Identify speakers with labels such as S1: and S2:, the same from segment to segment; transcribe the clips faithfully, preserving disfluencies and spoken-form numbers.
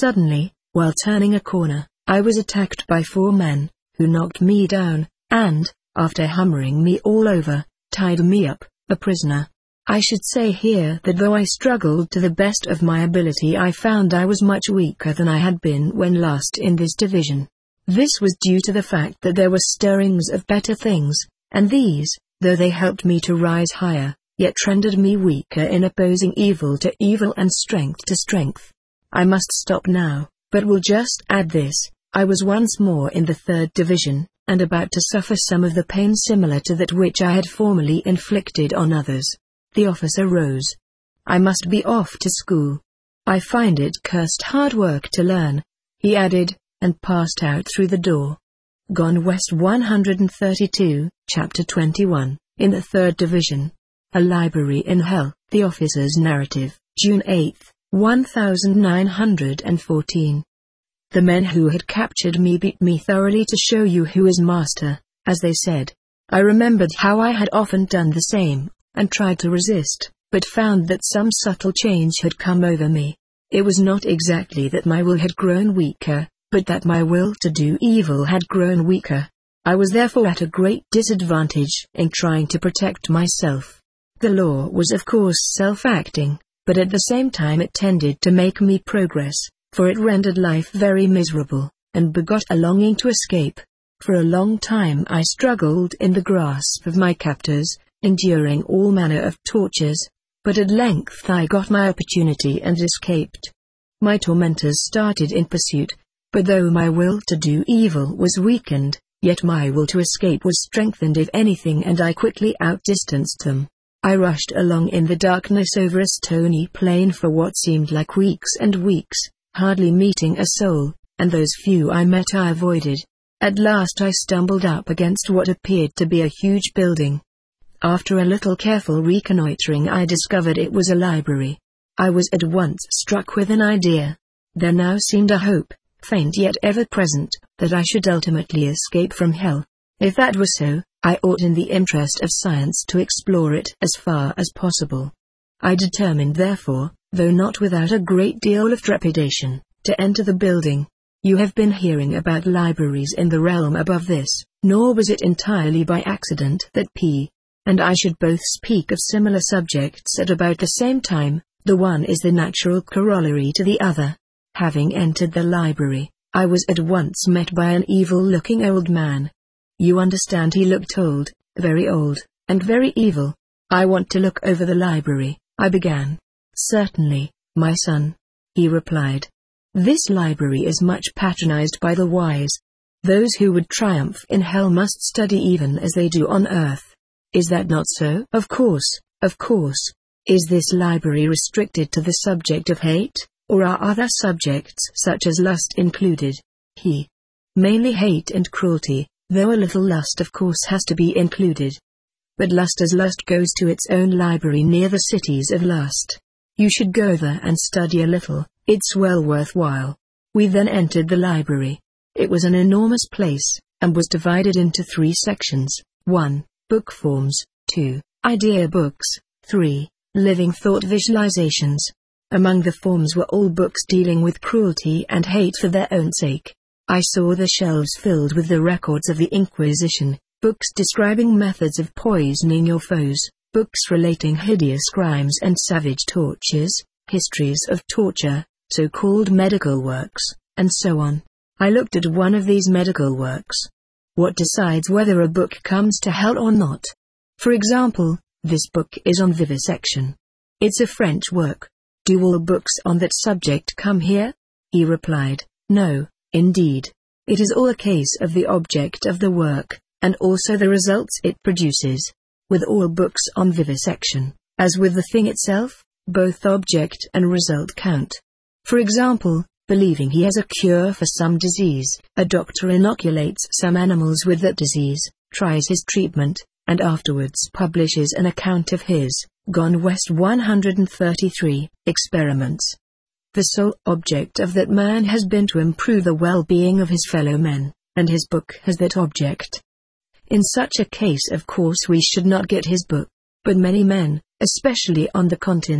S1: Suddenly, while turning a corner, I was attacked by four men, who knocked me down, and, after hammering me all over, tied me up, a prisoner. I should say here that though I struggled to the best of my ability, I found I was much weaker than I had been when last in this division. This was due to the fact that there were stirrings of better things, and these, though they helped me to rise higher, yet rendered me weaker in opposing evil to evil and strength to strength. I must stop now, but will just add this: I was once more in the third division, and about to suffer some of the pain similar to that which I had formerly inflicted on others. The officer rose. I must be off to school. I find it cursed hard work to learn, he added, and passed out through the door. Gone West one hundred thirty-two, Chapter twenty-one, in the third Division. A Library in Hell, the Officer's Narrative, June eighth, nineteen fourteen. The men who had captured me beat me thoroughly to show you who is master, as they said. I remembered how I had often done the same, and tried to resist, but found that some subtle change had come over me. It was not exactly that my will had grown weaker, but that my will to do evil had grown weaker. I was therefore at a great disadvantage in trying to protect myself. The law was of course self-acting, but at the same time it tended to make me progress, for it rendered life very miserable, and begot a longing to escape. For a long time I struggled in the grasp of my captors, enduring all manner of tortures, but at length I got my opportunity and escaped. My tormentors started in pursuit, but though my will to do evil was weakened, yet my will to escape was strengthened if anything, and I quickly outdistanced them. I rushed along in the darkness over a stony plain for what seemed like weeks and weeks, hardly meeting a soul, and those few I met I avoided. At last I stumbled up against what appeared to be a huge building. After a little careful reconnoitering I discovered it was a library. I was at once struck with an idea. There now seemed a hope, faint yet ever present, that I should ultimately escape from hell. If that were so, I ought in the interest of science to explore it as far as possible. I determined therefore, though not without a great deal of trepidation, to enter the building. You have been hearing about libraries in the realm above this, nor was it entirely by accident that P. and I should both speak of similar subjects at about the same time. The one is the natural corollary to the other. Having entered the library, I was at once met by an evil-looking old man. You understand, he looked old, very old, and very evil. I want to look over the library, I began. Certainly, my son, he replied. This library is much patronized by the wise. Those who would triumph in hell must study even as they do on earth. Is that not so? Of course, of course. Is this library restricted to the subject of hate, or are other subjects such as lust included? He. Mainly hate and cruelty, though a little lust of course has to be included. But lust as lust goes to its own library near the cities of lust. You should go there and study a little, it's well worthwhile. We then entered the library. It was an enormous place, and was divided into three sections. one. Book forms. two. Idea books. three. Living thought visualizations. Among the forms were all books dealing with cruelty and hate for their own sake. I saw the shelves filled with the records of the Inquisition, books describing methods of poisoning your foes, books relating hideous crimes and savage tortures, histories of torture, so-called medical works, and so on. I looked at one of these medical works. What decides whether a book comes to hell or not? For example, this book is on vivisection. It's a French work. Do all books on that subject come here? He replied, no, indeed. It is all a case of the object of the work, and also the results it produces. With all books on vivisection, as with the thing itself, both object and result count. For example, believing he has a cure for some disease, a doctor inoculates some animals with that disease, tries his treatment, and afterwards publishes an account of his, Gone West one hundred thirty-three, experiments. The sole object of that man has been to improve the well-being of his fellow men, and his book has that object. In such a case of course we should not get his book, but many men, especially on the continent,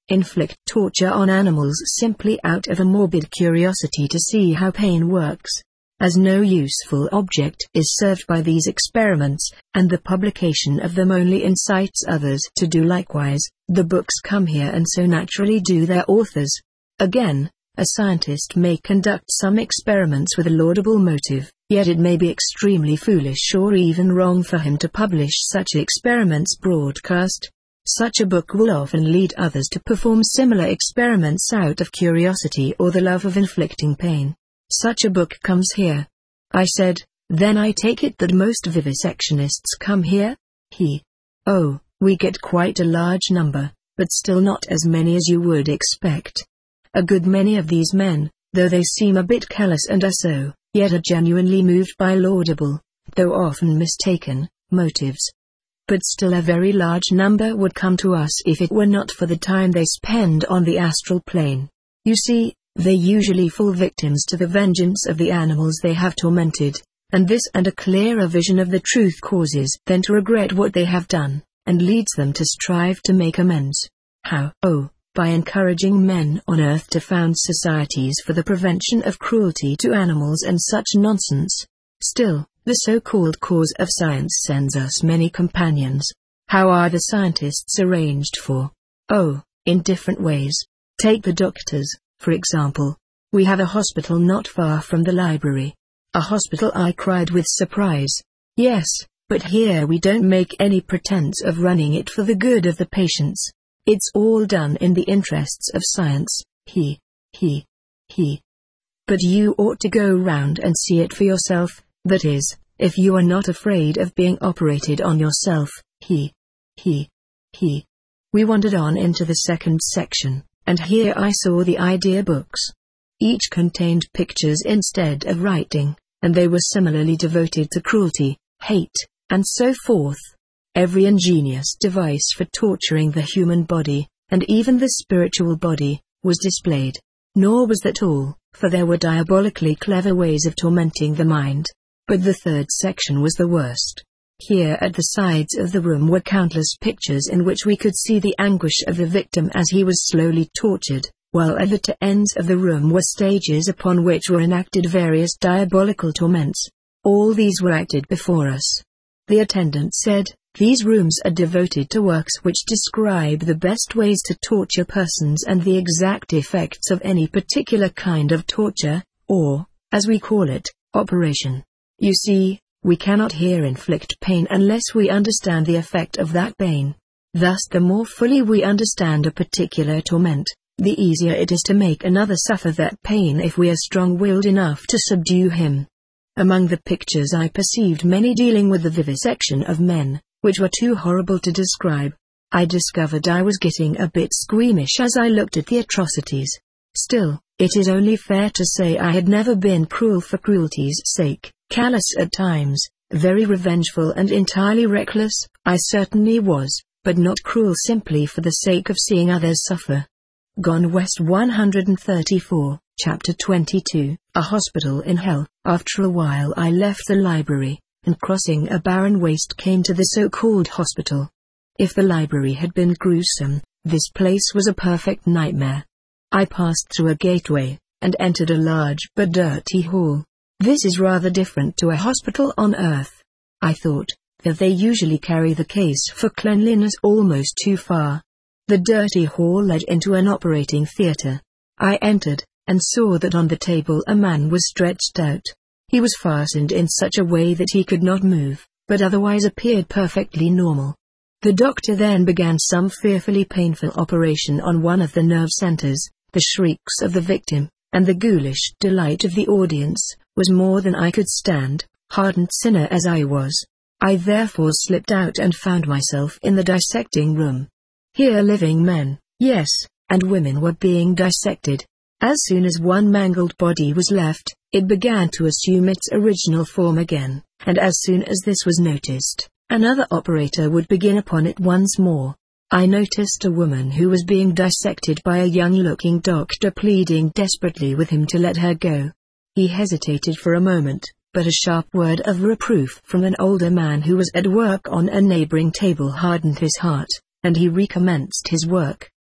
S1: inflict torture on animals simply out of a morbid curiosity to see how pain works. As no useful object is served by these experiments, and the publication of them only incites others to do likewise, the books come here and so naturally do their authors. Again, a scientist may conduct some experiments with a laudable motive, yet it may be extremely foolish or even wrong for him to publish such experiments broadcast. Such a book will often lead others to perform similar experiments out of curiosity or the love of inflicting pain. Such a book comes here. I said, then I take it that most vivisectionists come here? He. Oh, we get quite a large number, but still not as many as you would expect. A good many of these men, though they seem a bit callous and are so, yet are genuinely moved by laudable, though often mistaken, motives. But still a very large number would come to us if it were not for the time they spend on the astral plane. You see, they usually fall victims to the vengeance of the animals they have tormented, and this and a clearer vision of the truth causes them to regret what they have done, and leads them to strive to make amends. How? Oh, by encouraging men on earth to found societies for the prevention of cruelty to animals and such nonsense. Still, the so-called cause of science sends us many companions. How are the scientists arranged for? Oh, in different ways. Take the doctors, for example. We have a hospital not far from the library. A hospital, I cried with surprise. Yes, but here we don't make any pretense of running it for the good of the patients. It's all done in the interests of science. He, he, he. But you ought to go round and see it for yourself, that is, if you are not afraid of being operated on yourself. He, he, he. We wandered on into the second section, and here I saw the idea books. Each contained pictures instead of writing, and they were similarly devoted to cruelty, hate, and so forth. Every ingenious device for torturing the human body, and even the spiritual body, was displayed. Nor was that all, for there were diabolically clever ways of tormenting the mind. But the third section was the worst. Here at the sides of the room were countless pictures in which we could see the anguish of the victim as he was slowly tortured, while at the two ends of the room were stages upon which were enacted various diabolical torments. All these were acted before us. The attendant said, "These rooms are devoted to works which describe the best ways to torture persons and the exact effects of any particular kind of torture, or, as we call it, operation. You see, we cannot here inflict pain unless we understand the effect of that pain. Thus the more fully we understand a particular torment, the easier it is to make another suffer that pain if we are strong-willed enough to subdue him." Among the pictures I perceived many dealing with the vivisection of men, which were too horrible to describe. I discovered I was getting a bit squeamish as I looked at the atrocities. Still, it is only fair to say I had never been cruel for cruelty's sake, callous at times, very revengeful and entirely reckless. I certainly was, but not cruel simply for the sake of seeing others suffer. Gone West one hundred thirty-four, Chapter twenty-two, A Hospital in Hell. After a while I left the library, and crossing a barren waste came to the so-called hospital. If the library had been gruesome, this place was a perfect nightmare. I passed through a gateway, and entered a large but dirty hall. This is rather different to a hospital on earth. I thought, that they usually carry the case for cleanliness almost too far. The dirty hall led into an operating theatre. I entered, and saw that on the table a man was stretched out. He was fastened in such a way that he could not move, but otherwise appeared perfectly normal. The doctor then began some fearfully painful operation on one of the nerve centers. The shrieks of the victim, and the ghoulish delight of the audience, was more than I could stand, hardened sinner as I was. I therefore slipped out and found myself in the dissecting room. Here living men, yes, and women were being dissected. As soon as one mangled body was left, it began to assume its original form again, and as soon as this was noticed, another operator would begin upon it once more. I noticed a woman who was being dissected by a young-looking doctor pleading desperately with him to let her go. He hesitated for a moment, but a sharp word of reproof from an older man who was at work on a neighboring table hardened his heart, and he recommenced his work.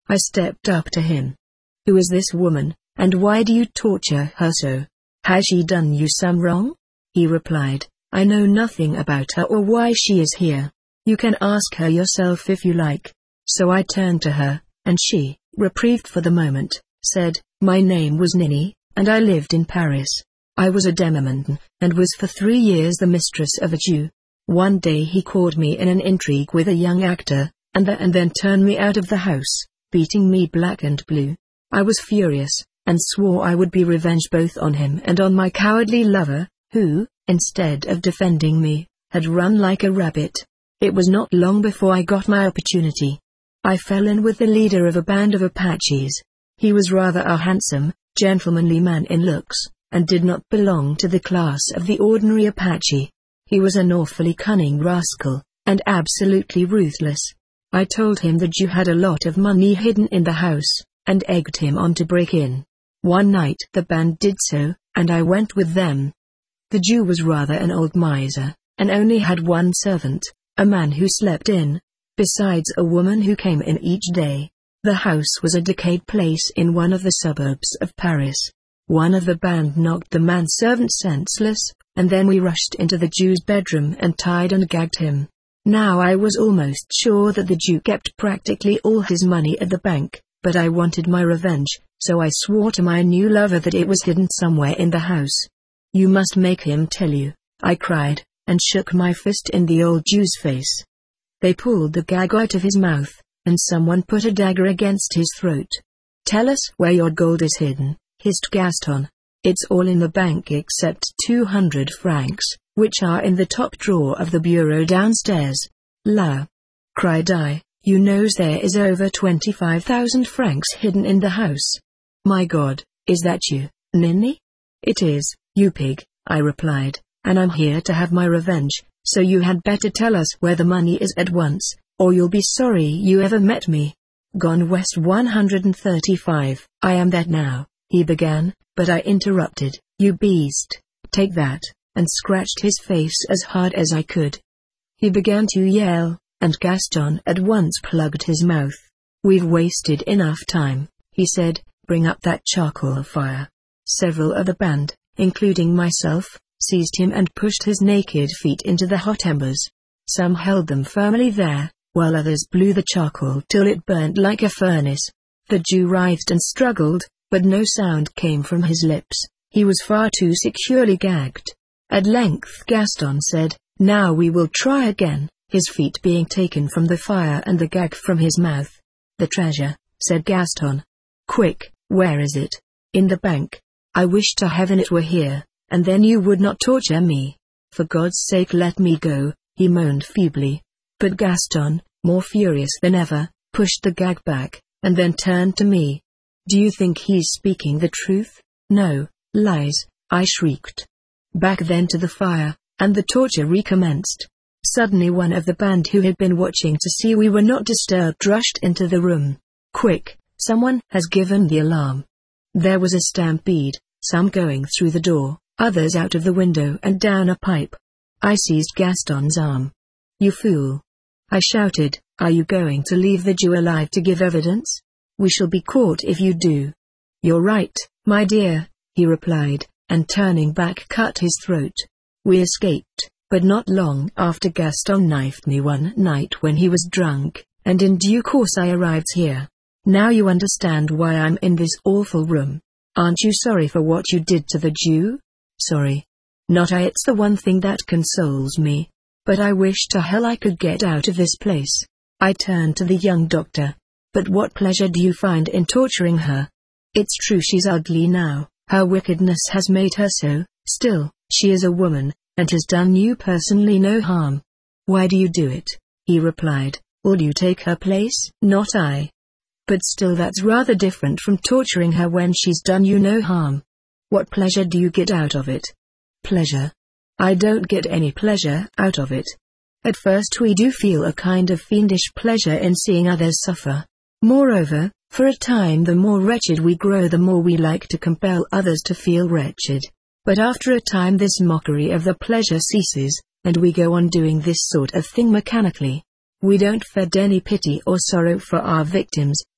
S1: I stepped up to him. "Who is this woman, and why do you torture her so? Has she done you some wrong?" He replied, "I know nothing about her or why she is here. You can ask her yourself if you like." So I turned to her, and she, reprieved for the moment, said, "My name was Nini, and I lived in Paris. I was a demi-mondaine, and was for three years the mistress of a Jew. One day he caught me in an intrigue with a young actor, and, the, and then turned me out of the house, beating me black and blue. I was furious, and swore I would be revenged both on him and on my cowardly lover, who, instead of defending me, had run like a rabbit. It was not long before I got my opportunity. I fell in with the leader of a band of Apaches. He was rather a handsome, gentlemanly man in looks, and did not belong to the class of the ordinary Apache. He was an awfully cunning rascal, and absolutely ruthless. I told him the Jew had a lot of money hidden in the house, and egged him on to break in. One night the band did so, and I went with them. The Jew was rather an old miser, and only had one servant, a man who slept in, besides a woman who came in each day. The house was a decayed place in one of the suburbs of Paris. One of the band knocked the manservant senseless, and then we rushed into the Jew's bedroom and tied and gagged him. Now I was almost sure that the Jew kept practically all his money at the bank, but I wanted my revenge, so I swore to my new lover that it was hidden somewhere in the house. "You must make him tell you," I cried, and shook my fist in the old Jew's face. They pulled the gag out of his mouth, and someone put a dagger against his throat. "Tell us where your gold is hidden," hissed Gaston. "It's all in the bank except two hundred francs, which are in the top drawer of the bureau downstairs." "La!" cried I, "you knows there is over twenty-five thousand francs hidden in the house." "My God, is that you, Nini?" "It is, you pig," I replied, "and I'm here to have my revenge, so you had better tell us where the money is at once, or you'll be sorry you ever met me." "Gone West one hundred thirty-five, I am that now," he began, but I interrupted. "You beast, take that," and scratched his face as hard as I could. He began to yell, and Gaston at once plugged his mouth. "We've wasted enough time," he said, "bring up that charcoal fire." Several of the band, including myself, seized him and pushed his naked feet into the hot embers. Some held them firmly there, while others blew the charcoal till it burnt like a furnace. The Jew writhed and struggled, but no sound came from his lips. He was far too securely gagged. At length Gaston said, "Now we will try again," his feet being taken from the fire and the gag from his mouth. "The treasure," said Gaston. "Quick, where is it?" "In the bank. I wish to heaven it were here, and then you would not torture me. For God's sake let me go," he moaned feebly. But Gaston, more furious than ever, pushed the gag back, and then turned to me. "Do you think he's speaking the truth?" "No, lies," I shrieked. Back then to the fire, and the torture recommenced. Suddenly one of the band who had been watching to see we were not disturbed rushed into the room. "Quick, someone has given the alarm." There was a stampede, some going through the door, others out of the window and down a pipe. I seized Gaston's arm. "You fool!" I shouted, "are you going to leave the Jew alive to give evidence? We shall be caught if you do." "You're right, my dear," he replied, and turning back cut his throat. We escaped, but not long after Gaston knifed me one night when he was drunk, and in due course I arrived here. Now you understand why I'm in this awful room. Aren't you sorry for what you did to the Jew?" "Sorry. Not I. It's the one thing that consoles me. But I wish to hell I could get out of this place." I turned to the young doctor. "But what pleasure do you find in torturing her? It's true she's ugly now, her wickedness has made her so, still, she is a woman, and has done you personally no harm." "Why do you do it?" he replied. "Will you take her place?" "Not I." "But still that's rather different from torturing her when she's done you no harm. What pleasure do you get out of it?" "Pleasure? I don't get any pleasure out of it. At first we do feel a kind of fiendish pleasure in seeing others suffer. Moreover, for a time the more wretched we grow the more we like to compel others to feel wretched. But after a time this mockery of the pleasure ceases, and we go on doing this sort of thing mechanically. We don't feel any pity or sorrow for our victims,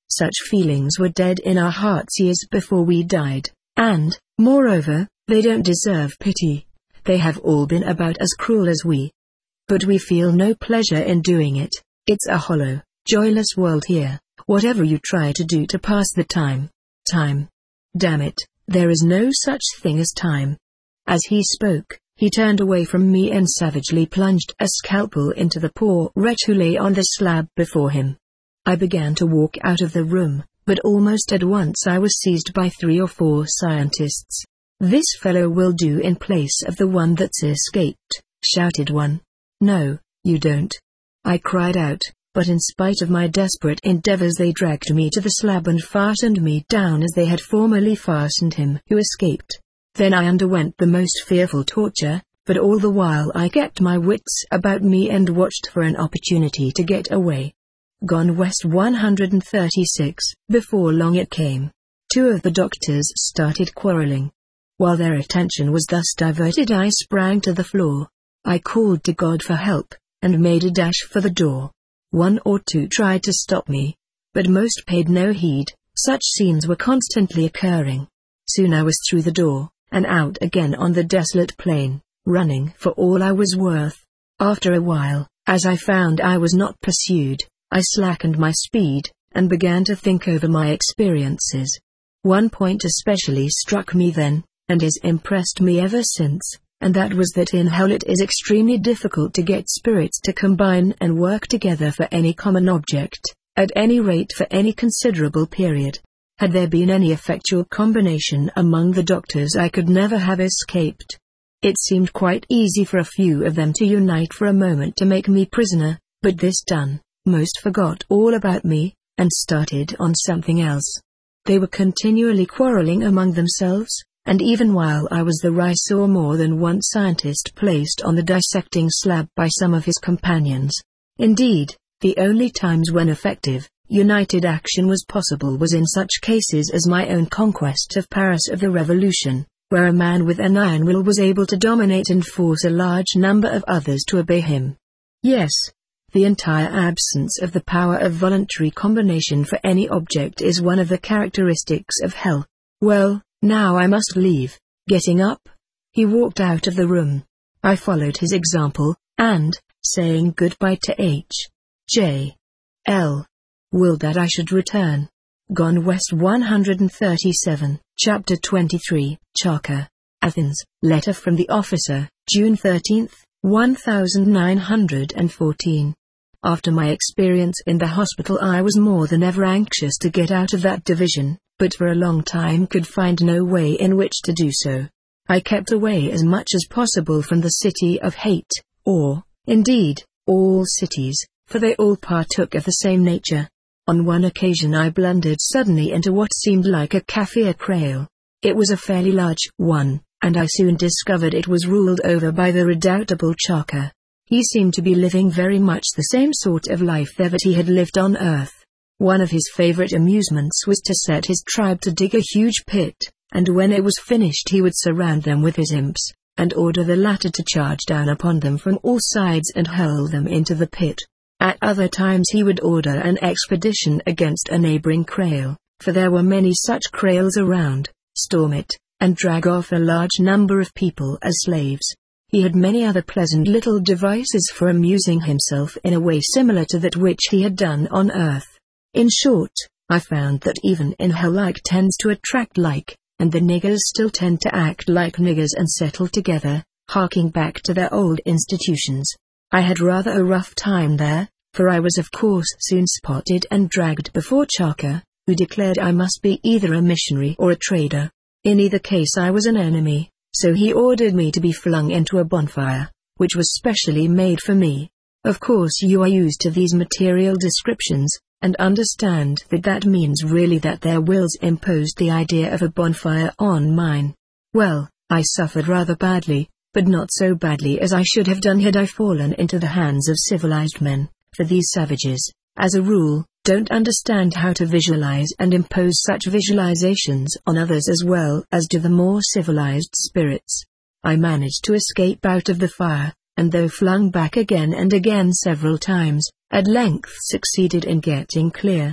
S1: Such feelings were dead in our hearts years before we died, and, moreover, they don't deserve pity. They have all been about as cruel as we. But we feel no pleasure in doing it. It's a hollow, joyless world here, whatever you try to do to pass the time. Time. Damn it, there is no such thing as time. As he spoke, he turned away from me and savagely plunged a scalpel into the poor wretch who lay on the slab before him. I began to walk out of the room, but almost at once I was seized by three or four scientists. "This fellow will do in place of the one that's escaped," shouted one. "No, you don't," I cried out, but in spite of my desperate endeavors they dragged me to the slab and fastened me down as they had formerly fastened him who escaped. Then I underwent the most fearful torture, but all the while I kept my wits about me and watched for an opportunity to get away. Gone West one hundred thirty-six. Before long it came. Two of the doctors started quarreling. While their attention was thus diverted, I sprang to the floor. I called to God for help, and made a dash for the door. One or two tried to stop me, but most paid no heed. Such scenes were constantly occurring. Soon I was through the door, and out again on the desolate plain, running for all I was worth. After a while, as I found I was not pursued, I slackened my speed, and began to think over my experiences. One point especially struck me then, and has impressed me ever since, and that was that in hell it is extremely difficult to get spirits to combine and work together for any common object, at any rate for any considerable period. Had there been any effectual combination among the doctors I could never have escaped. It seemed quite easy for a few of them to unite for a moment to make me prisoner, but this done, most forgot all about me, and started on something else. They were continually quarreling among themselves, and even while I was there I saw more than one scientist placed on the dissecting slab by some of his companions. Indeed, the only times when effective, united action was possible was in such cases as my own conquest of Paris of the Revolution, where a man with an iron will was able to dominate and force a large number of others to obey him. Yes, the entire absence of the power of voluntary combination for any object is one of the characteristics of hell. Well, now I must leave. Getting up, he walked out of the room. I followed his example, and, saying goodbye to H. J. L. willed that I should return. Gone West one hundred thirty-seven. Chapter twenty-three. Chaka, Athens. Letter from the officer, June thirteenth, nineteen fourteen. After my experience in the hospital I was more than ever anxious to get out of that division, but for a long time could find no way in which to do so. I kept away as much as possible from the city of hate, or, indeed, all cities, for they all partook of the same nature. On one occasion I blundered suddenly into what seemed like a Kaffir kraal. It was a fairly large one, and I soon discovered it was ruled over by the redoubtable Chaka. He seemed to be living very much the same sort of life there that he had lived on earth. One of his favorite amusements was to set his tribe to dig a huge pit, and when it was finished he would surround them with his imps, and order the latter to charge down upon them from all sides and hurl them into the pit. At other times he would order an expedition against a neighboring kraal, for there were many such kraals around, storm it, and drag off a large number of people as slaves. He had many other pleasant little devices for amusing himself in a way similar to that which he had done on earth. In short, I found that even in hell like tends to attract like, and the niggers still tend to act like niggers and settle together, harking back to their old institutions. I had rather a rough time there, for I was of course soon spotted and dragged before Chaka, who declared I must be either a missionary or a trader. In either case I was an enemy, so he ordered me to be flung into a bonfire, which was specially made for me. Of course you are used to these material descriptions, and understand that that means really that their wills imposed the idea of a bonfire on mine. Well, I suffered rather badly, but not so badly as I should have done had I fallen into the hands of civilized men, for these savages, as a rule, don't understand how to visualize and impose such visualizations on others as well as do the more civilized spirits. I managed to escape out of the fire, and though flung back again and again several times, at length succeeded in getting clear.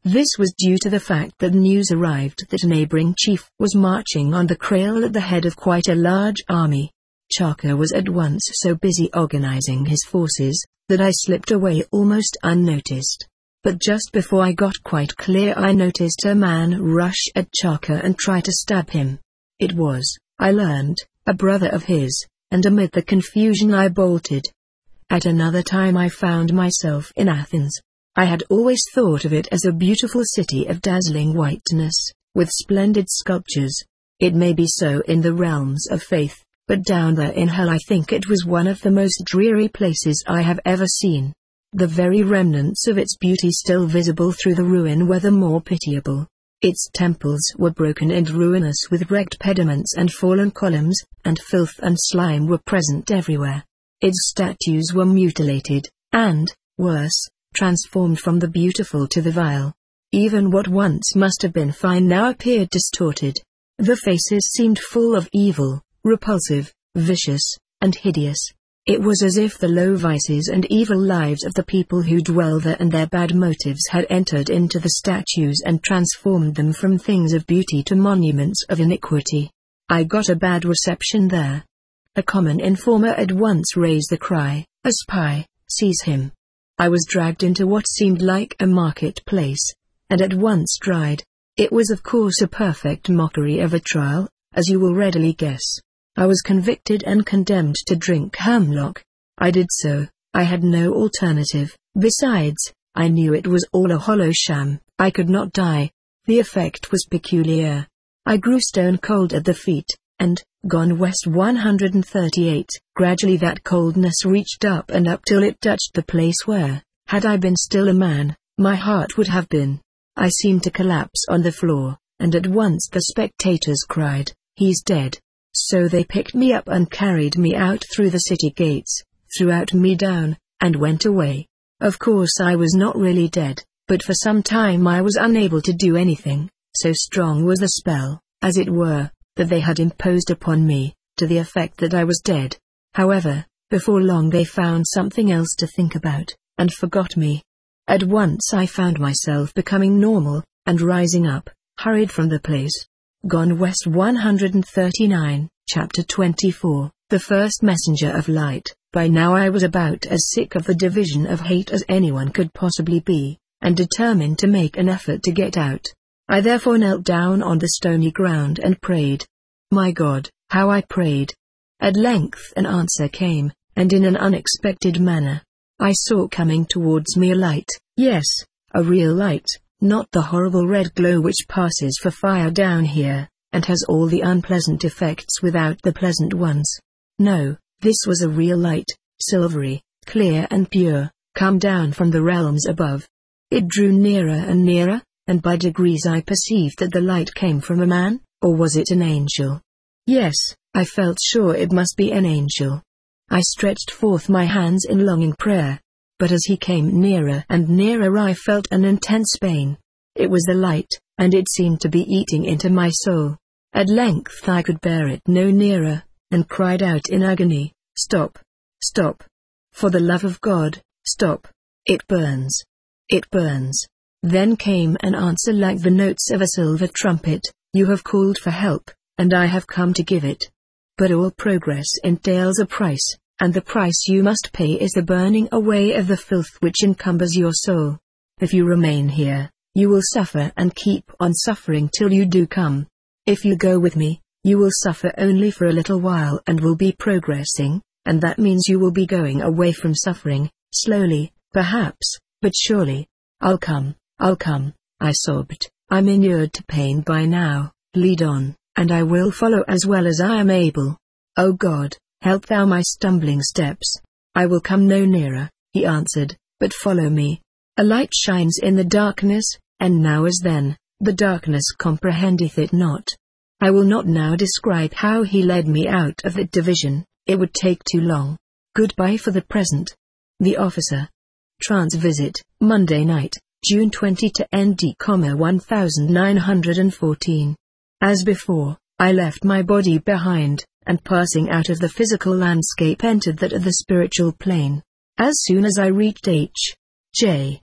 S1: This was due to the fact that news arrived that a neighboring chief was marching on the Krail at the head of quite a large army. Chaka was at once so busy organizing his forces, that I slipped away almost unnoticed. But just before I got quite clear I noticed a man rush at Chaka and try to stab him. It was, I learned, a brother of his, and amid the confusion I bolted. At another time I found myself in Athens. I had always thought of it as a beautiful city of dazzling whiteness, with splendid sculptures. It may be so in the realms of faith, but down there in hell I think it was one of the most dreary places I have ever seen. The very remnants of its beauty still visible through the ruin were the more pitiable. Its temples were broken and ruinous with wrecked pediments and fallen columns, and filth and slime were present everywhere. Its statues were mutilated, and, worse, transformed from the beautiful to the vile. Even what once must have been fine now appeared distorted. The faces seemed full of evil, repulsive, vicious, and hideous. It was as if the low vices and evil lives of the people who dwell there and their bad motives had entered into the statues and transformed them from things of beauty to monuments of iniquity. I got a bad reception there. A common informer at once raised the cry, "A spy, seize him!" I was dragged into what seemed like a marketplace, and at once tried. It was of course a perfect mockery of a trial, as you will readily guess. I was convicted and condemned to drink hemlock. I did so. I had no alternative. Besides, I knew it was all a hollow sham. I could not die. The effect was peculiar. I grew stone cold at the feet, and, gone west one hundred thirty-eight, gradually that coldness reached up and up till it touched the place where, had I been still a man, my heart would have been. I seemed to collapse on the floor, and at once the spectators cried, "He's dead." So they picked me up and carried me out through the city gates, threw out me down, and went away. Of course I was not really dead, but for some time I was unable to do anything, so strong was the spell, as it were, that they had imposed upon me, to the effect that I was dead. However, before long they found something else to think about, and forgot me. At once I found myself becoming normal, and rising up, hurried from the place. Gone West one hundred thirty-nine, Chapter twenty-four, The First Messenger of Light. By now I was about as sick of the division of hate as anyone could possibly be, and determined to make an effort to get out. I therefore knelt down on the stony ground and prayed. My God, how I prayed! At length an answer came, and in an unexpected manner. I saw coming towards me a light, yes, a real light. Not the horrible red glow which passes for fire down here, and has all the unpleasant effects without the pleasant ones. No, this was a real light, silvery, clear and pure, come down from the realms above. It drew nearer and nearer, and by degrees I perceived that the light came from a man, or was it an angel? Yes, I felt sure it must be an angel. I stretched forth my hands in longing prayer. But as he came nearer and nearer I felt an intense pain. It was the light, and it seemed to be eating into my soul. At length I could bear it no nearer, and cried out in agony, "Stop! Stop! For the love of God, stop! It burns! It burns!" Then came an answer like the notes of a silver trumpet, "You have called for help, and I have come to give it. But all progress entails a price. And the price you must pay is the burning away of the filth which encumbers your soul. If you remain here, you will suffer and keep on suffering till you do come. If you go with me, you will suffer only for a little while and will be progressing, and that means you will be going away from suffering, slowly, perhaps, but surely. I'll come, I'll come," I sobbed. "I'm inured to pain by now, lead on, and I will follow as well as I am able. O God, help thou my stumbling steps." "I will come no nearer," he answered, "but follow me. A light shines in the darkness, and now as then, the darkness comprehendeth it not." I will not now describe how he led me out of that division, it would take too long. Goodbye for the present. The Officer. Trance visit, Monday night, June twentieth to N D, nineteen fourteen. As before, I left my body behind, and passing out of the physical landscape entered that of the spiritual plane. As soon as I reached H. J.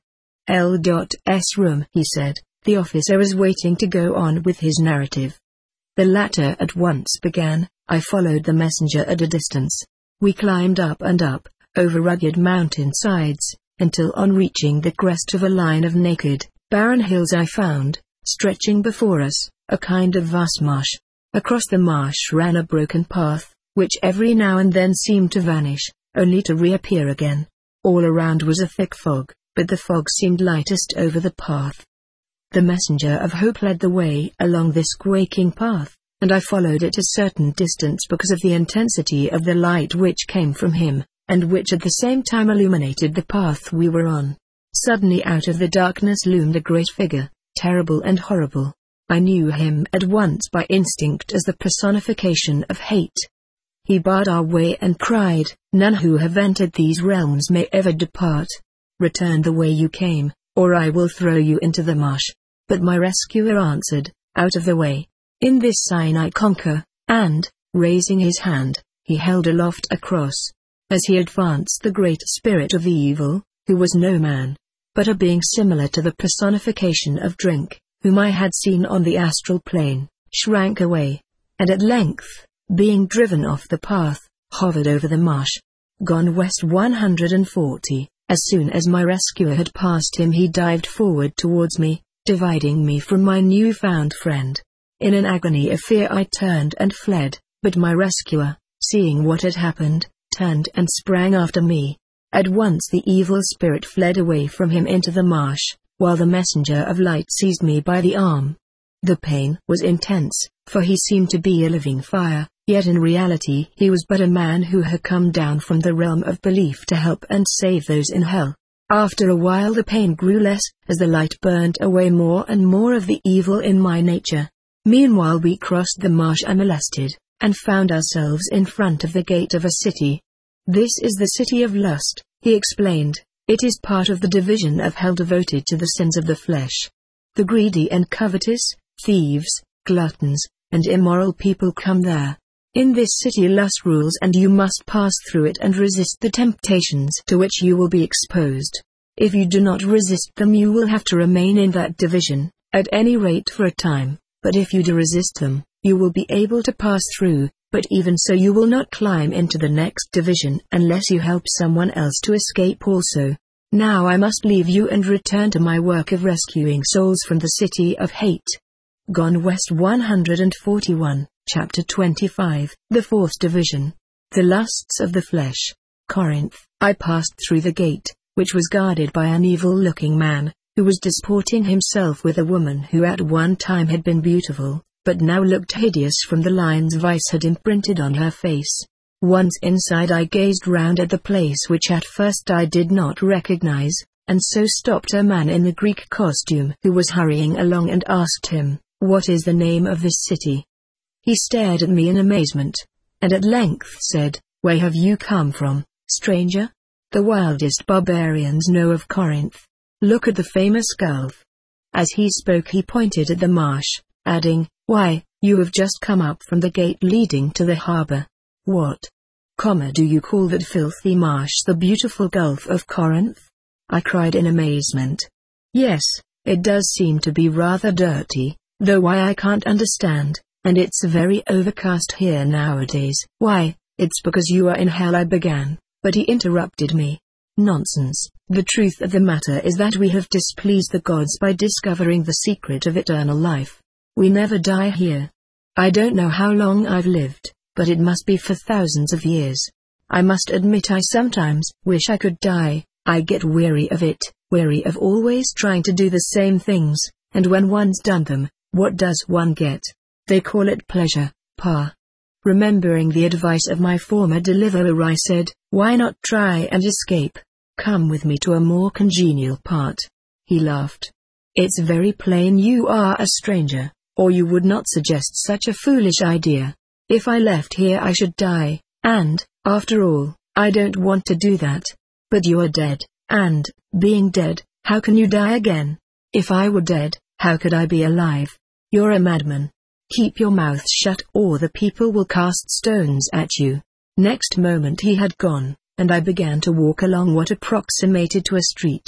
S1: L.'s room," he said. The officer was waiting to go on with his narrative. The latter at once began. I followed the messenger at a distance. We climbed up and up, over rugged mountain sides, until on reaching the crest of a line of naked, barren hills I found, stretching before us, a kind of vast marsh. Across the marsh ran a broken path, which every now and then seemed to vanish, only to reappear again. All around was a thick fog, but the fog seemed lightest over the path. The messenger of hope led the way along this quaking path, and I followed it a certain distance because of the intensity of the light which came from him, and which at the same time illuminated the path we were on. Suddenly out of the darkness loomed a great figure, terrible and horrible. I knew him at once by instinct as the personification of hate. He barred our way and cried, "None who have entered these realms may ever depart. Return the way you came, or I will throw you into the marsh." But my rescuer answered, "Out of the way. In this sign I conquer," and, raising his hand, he held aloft a cross. As he advanced, the great spirit of the evil, who was no man, but a being similar to the personification of drink, whom I had seen on the astral plane, shrank away, and at length, being driven off the path, hovered over the marsh. Gone West one hundred forty. As soon as my rescuer had passed him, he dived forward towards me, dividing me from my new-found friend. In an agony of fear I turned and fled, but my rescuer, seeing what had happened, turned and sprang after me. At once the evil spirit fled away from him into the marsh, while the messenger of light seized me by the arm. The pain was intense, for he seemed to be a living fire, yet in reality he was but a man who had come down from the realm of belief to help and save those in hell. After a while the pain grew less, as the light burned away more and more of the evil in my nature. Meanwhile we crossed the marsh unmolested, and found ourselves in front of the gate of a city. "This is the city of lust," he explained. "It is part of the division of hell devoted to the sins of the flesh. The greedy and covetous, thieves, gluttons, and immoral people come there. In this city lust rules, and you must pass through it and resist the temptations to which you will be exposed. If you do not resist them, you will have to remain in that division, at any rate for a time, but if you do resist them, you will be able to pass through, but even so you will not climb into the next division unless you help someone else to escape also. Now I must leave you and return to my work of rescuing souls from the city of hate." Gone West one hundred forty-one, Chapter twenty-five. The Fourth Division. The Lusts of the Flesh. Corinth. I passed through the gate, which was guarded by an evil-looking man, who was disporting himself with a woman who at one time had been beautiful, but now looked hideous from the lines vice had imprinted on her face. Once inside I gazed round at the place which at first I did not recognize, and so stopped a man in the Greek costume who was hurrying along and asked him, "What is the name of this city?" He stared at me in amazement, and at length said, "Where have you come from, stranger?" "The wildest barbarians know of Corinth. Look at the famous gulf." As he spoke he pointed at the marsh, adding, "Why, you have just come up from the gate leading to the harbor. What, comma, do you call that filthy marsh the beautiful Gulf of Corinth?" I cried in amazement. "Yes, it does seem to be rather dirty, though why I can't understand, and it's very overcast here nowadays." "Why, it's because you are in hell," I began, but he interrupted me. "Nonsense, the truth of the matter is that we have displeased the gods by discovering the secret of eternal life. We never die here. I don't know how long I've lived, but it must be for thousands of years. I must admit I sometimes wish I could die. I get weary of it, weary of always trying to do the same things, and when one's done them, what does one get? They call it pleasure, pa." Remembering the advice of my former deliverer, I said, "Why not try and escape? Come with me to a more congenial part." He laughed. "It's very plain you are a stranger, or you would not suggest such a foolish idea. If I left here I should die, and, after all, I don't want to do that. But you are dead, and, being dead, how can you die again? If I were dead, how could I be alive? You're a madman. Keep your mouth shut or the people will cast stones at you." Next moment he had gone, and I began to walk along what approximated to a street.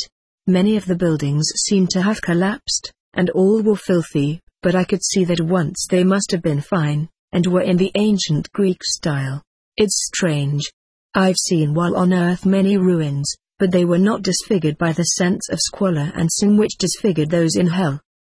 S1: Many of the buildings seemed to have collapsed, and all were filthy, but I could see that once they must have been fine, and were in the ancient Greek style. It's strange. I've seen while on earth many ruins, but they were not disfigured by the sense of squalor and sin which disfigured those in hell.